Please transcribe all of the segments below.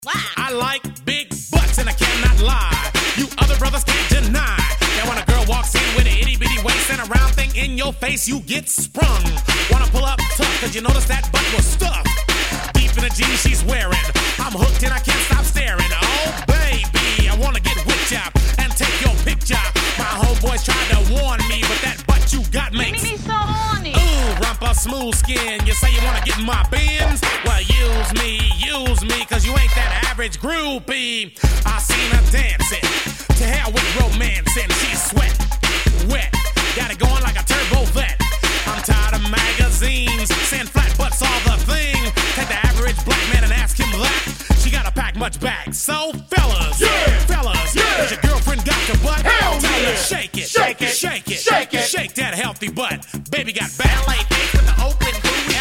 Wow. I like big butts and I cannot lie. You other brothers can't deny that when a girl walks in with an itty bitty waist and a round thing in your face, you get sprung. Wanna pull up tough, cause you notice that butt was stuffed deep in the jeans she's wearing. I'm hooked and I can't stop staring. Oh baby, I wanna get with ya and take your picture. My homeboys tried to warn me, but that butt you got makes me so horny. ooh, rumpa smooth skin. You say you wanna get in my bins? Well, use me, cause you ain't that average groupie. I seen her dancing, to hell with romancing. She's sweat, wet, got it going like a turbo vet. I'm tired of magazines, saying flat butts all the thing. Take the average black man and ask him that. She gotta pack much back. So fellas, does your girlfriend got your butt? Hell Tell yeah. her shake it, Shake it. shake it, Shake it. shake that healthy butt. Baby got back. LA bitch with the open booty.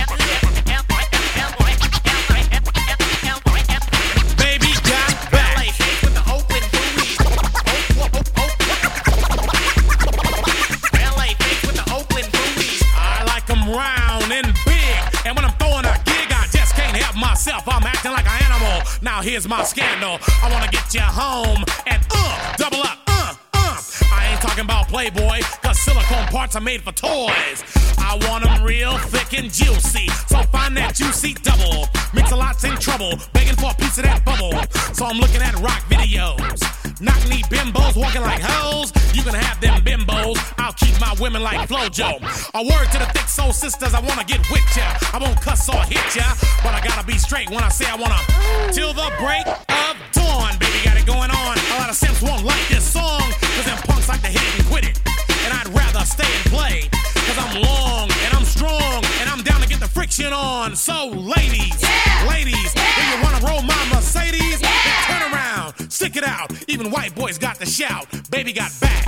Baby got back. LA bitch with the open booty. LA bitch with the open booty. I like them round and big. And when I'm throwing a gig, I just can't help myself. I'm acting like an animal. Now here's my scandal. I wanna get you home and double up. I ain't talking about Playboy, cause silicone parts are made for toys. I want them real thick and juicy, so find that juicy double. Mix a lot's in trouble, begging for a piece of that bubble. So I'm looking at rock videos. Knock-knee bimbos walking like hoes. You can have them bimbos, I'll keep my women like Flojo. A word to the thick soul sisters, I wanna get with ya. I won't cuss or hit ya, but I gotta be straight when I say I wanna. Till the break of dawn, baby got it going on. A lot of simps won't like this song, cause them punks like to hit it and quit it. And I'd rather stay and play, cause I'm long and I'm strong and I'm down to get the friction on. So ladies, if you wanna roll my Mercedes, then turn around, stick it out. Even white boys got the shout. Baby got back.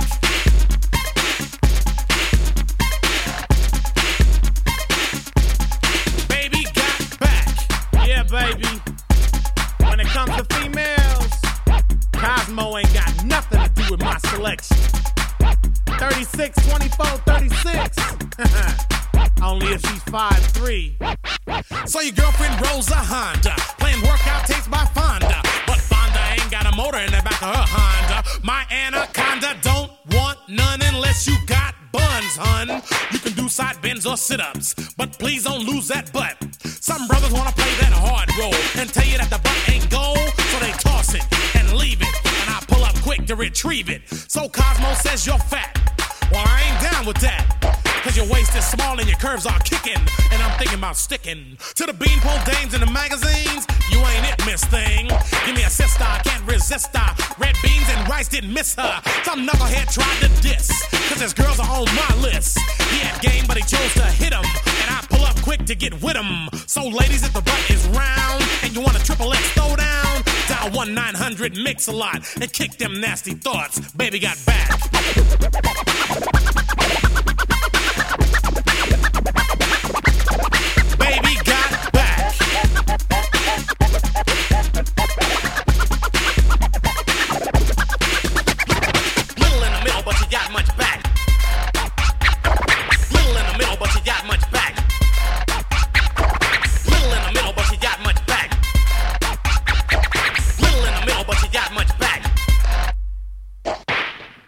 Baby got back. Yeah, baby. When it comes to females, Cosmo ain't got nothing to do with my selection. 36, 24, 36. Only if she's 5'3". So your girlfriend rolls a Honda, playing workout tapes by Fonda. But Fonda ain't got a motor in the back of her Honda. My Anaconda don't want none unless you got buns, hun. You can do side bends or sit-ups, but please don't lose that butt. Some brothers wanna play that hard role and tell you that the butt ain't gold, so they toss it and leave it, and I pull up quick to retrieve it. So Cosmo says you're fat. Well, I ain't down with that, cause your waist is small and your curves are kicking, and I'm thinking about sticking to the beanpole dames in the magazines. You ain't it, miss thing. Give me a sister, I can't resist her. Red beans and rice didn't miss her. Some knucklehead tried to diss, cause his girls are on my list. He had game, but he chose to hit him, and I pull up quick to get with him. So ladies, if the butt is round and you want a triple X throwdown, dial 1-900-MIX-A-LOT and kick them nasty thoughts. Baby got back.